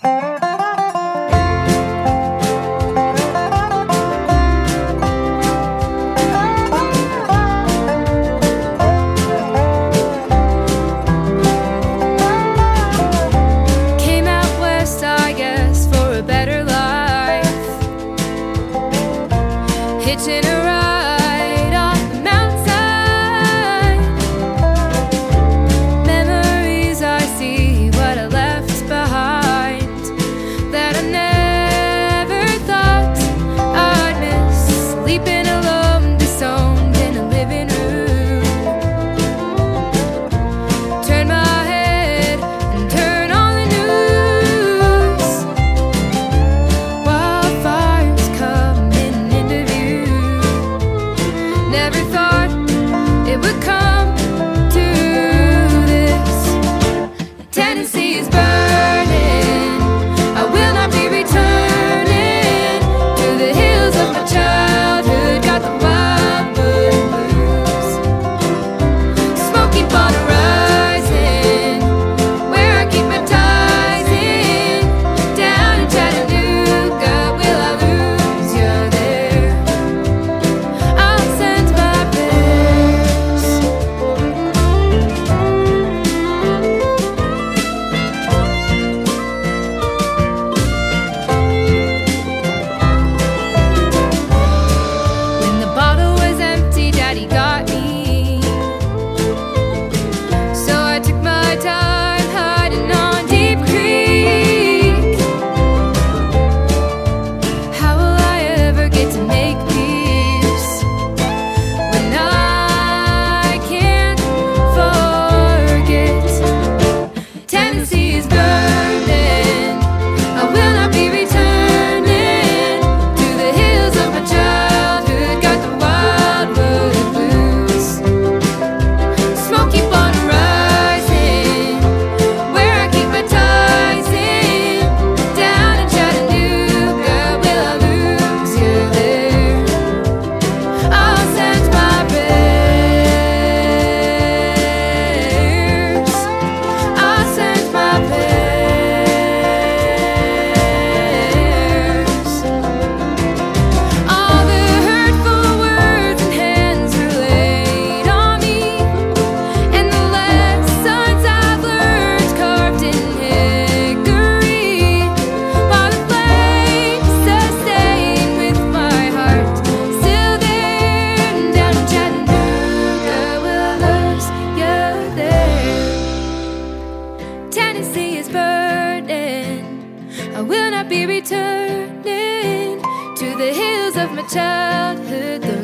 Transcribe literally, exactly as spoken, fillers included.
Hitching a ride on the mountainside. Memories I see, what I left behind, that I never thought I'd miss. Sleeping alone, disowned in a living room. Turn my head and turn on the news. Wildfires coming into view. Never thought it would come to this. Tennessee is burning. I will not be returning to the hills of my childhood. Got the wildwood blues. Smoke keep on rising, where I keep my ties in. Down in Chattanooga, will I lose you there? I'll send my prayers. When the bottle was empty, Daddy got me. So I took my time hiding on Deep Creek. How will I ever get to make peace when I can't forget? Tennessee is burning. I will not be returning to the hills of my childhood. Got the wildwood blues. Smoke keep on rising, where I keep my ties in. Down in Chattanooga, will I lose you there? I'll send my prayers. I'll send my prayers. All the hurtful words and hands were laid on me, and the lessons I've learned carved in hickory. While the flames sustain with my heart still there. Down in Chattanooga, will I lose you there? Tennessee is burning. I will not be returning to the hills of my childhood.